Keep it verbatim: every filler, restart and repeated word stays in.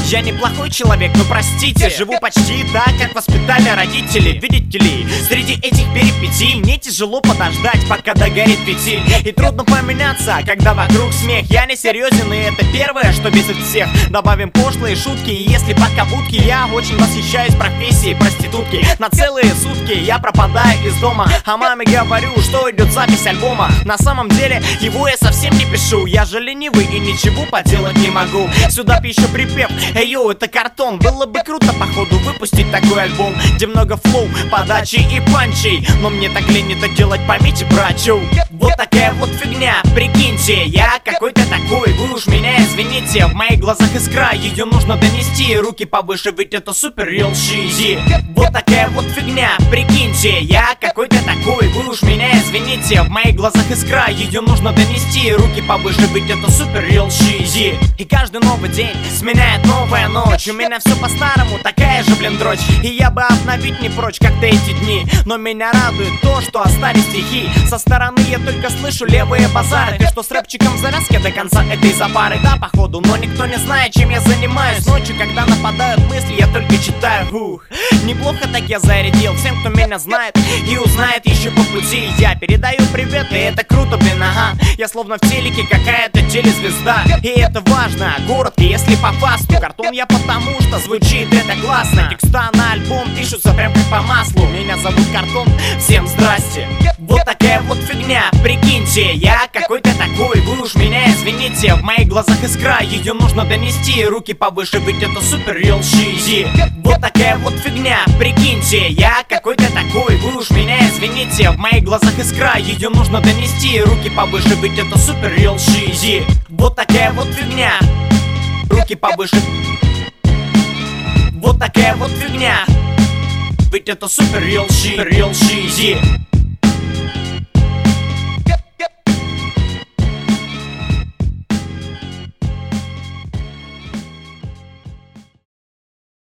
Я неплохой человек, но простите, живу почти так, как воспитали родители. Видите ли, среди этих перипетий мне тяжело подождать, пока догорит фитиль. И трудно поменяться, когда вокруг смех. Я не серьезен, и это первое, что бесит всех. Добавим пошлые шутки, и если пока будки, я очень восхищаюсь профессией проститутки. На целые сутки я пропадаю из дома, а маме говорю, что идет запись альбома. На самом деле его я совсем не пишу, я же ленивый и ничего поделать не могу. Сюда пищу припев, эй йоу, это картон. Было бы круто походу выпустить такой альбом, где много флоу, подачи и панчей, но мне так лень это делать, поймите, братчу. Вот такая вот фигня, прикиньте, я какой-то такой, вы уж меня извините. В моих глазах искра, ее нужно донести, руки повыше, ведь это супер real шизи. Вот такая вот фигня, прикиньте, я какой-то такой, вы уж меня извините. В моих глазах искра, ее нужно донести, руки повыше, ведь это супер real шизи. И каждый новый день сменяет новая ночь, у меня все по-старому, такая же, блин, дрочь. И я бы обновить не прочь как-то эти дни, но меня радует то, что остались стихи. Со стороны я только слышу левые базары. Ты что, с рэпчиком в завязке до конца этой запары? Да, походу, но никто не знает, чем я занимаюсь. Ночью, когда нападают мысли, я только читаю. Ух, неплохо так я зарядил всем, кто меня знает и узнает еще по пути. Я передаю привет, и это круто, блин, ага. Я словно в телеке какая-то телезвезда, и это важно, коротко, если по фасту. Картон я потому, что звучит это классно. Текста на альбом пишутся прям как по маслу. Меня зовут Картон, всем здрасте. Вот такая вот фигня, прикиньте, я какой-то такой, вы уж меня извините. В моих глазах искра, ее нужно донести, руки повыше, ведь это супер real шизи. Вот такая вот фигня, прикиньте, я какой-то такой, вы уж меня извините. В моих глазах искра, ее нужно донести, руки повыше, ведь это супер real шизи. Вот такая вот фигня, руки повыше. Вот такая вот фигня, ведь это супер real шизи.